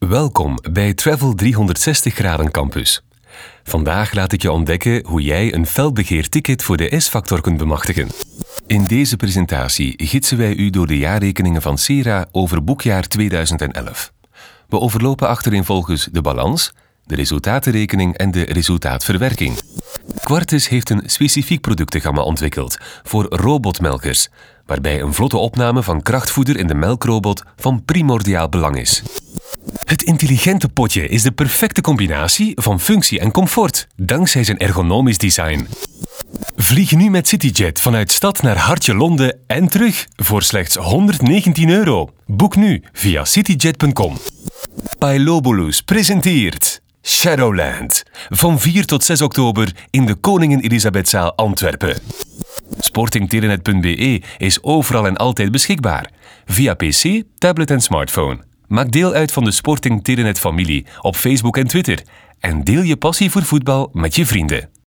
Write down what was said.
Welkom bij Travel 360 Graden Campus. Vandaag laat ik je ontdekken hoe jij een felbegeerd ticket voor de S-Factor kunt bemachtigen. In deze presentatie gidsen wij u door de jaarrekeningen van Cera over boekjaar 2011. We overlopen achtereenvolgens de balans, de resultatenrekening en de resultaatverwerking. Quartus heeft een specifiek productengamma ontwikkeld voor robotmelkers, waarbij een vlotte opname van krachtvoeder in de melkrobot van primordiaal belang is. Het intelligente potje is de perfecte combinatie van functie en comfort, dankzij zijn ergonomisch design. Vlieg nu met CityJet vanuit stad naar hartje Londen en terug voor slechts €119. Boek nu via cityjet.com. Pailobulus presenteert Shadowland van 4 tot 6 oktober in de Koningin Elisabethzaal Antwerpen. Sportingtelenet.be is overal en altijd beschikbaar, via PC, tablet en smartphone. Maak deel uit van de Sporting Telenet familie op Facebook en Twitter en deel je passie voor voetbal met je vrienden.